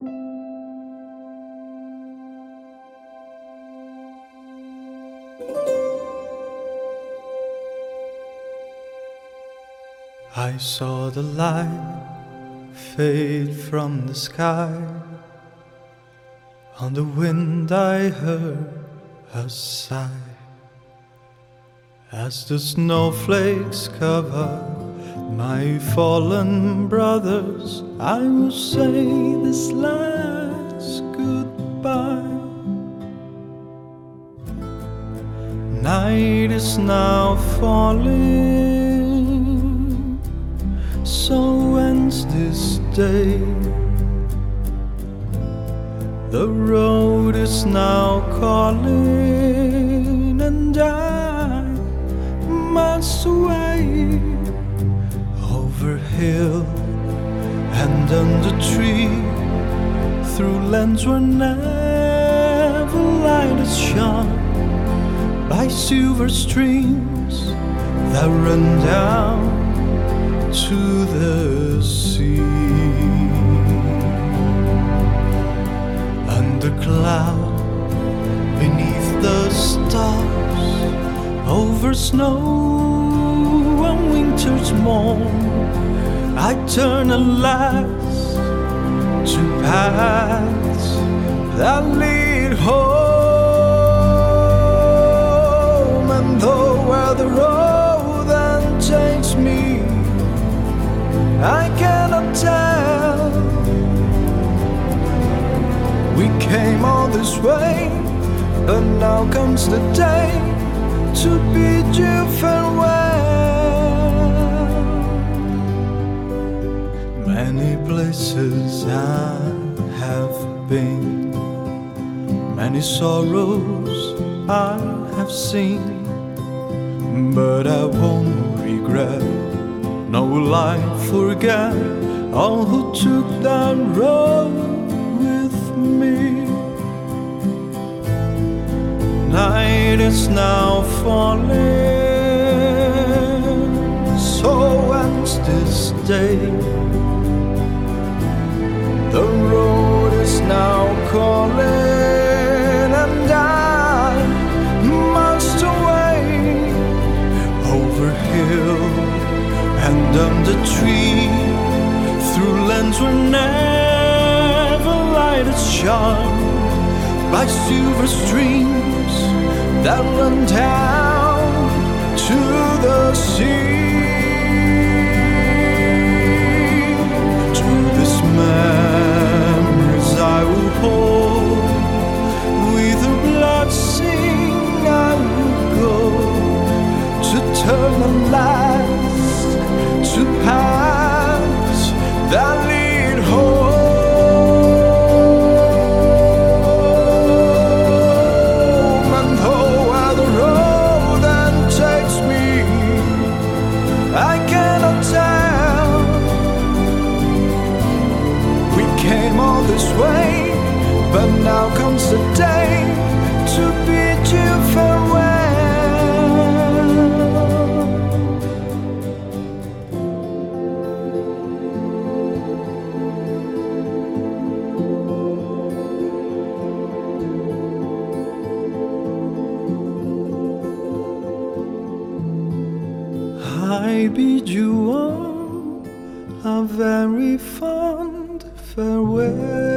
I saw the light fade from the sky. On the wind I heard a sigh. As the snowflakes cover my fallen brothers, I will say this last goodbye. Night is now falling, so ends this day. The road is now calling, and I must away. Over hill and under tree, through lands where never light has shone, by silver streams that run down to the sea. Under cloud, beneath the stars, over snow and winter's morn, I turn at last to paths that lead home. And though where the road then takes me, I cannot tell. We came all this way, but now comes the day to bid you farewell. Many places I have been, many sorrows I have seen, but I won't regret, nor will I forget all who took that road with me. Night is now falling, so ends this day. The road is now calling, and I must away. Over hill and under tree, through lands where never light has shone, by silver streams that run down to the sea. To this memories I will hold, with a blood sing I will go, to turn at last to paths that lead home. This way, but now comes the day to bid you farewell. I bid you all a very fond farewell.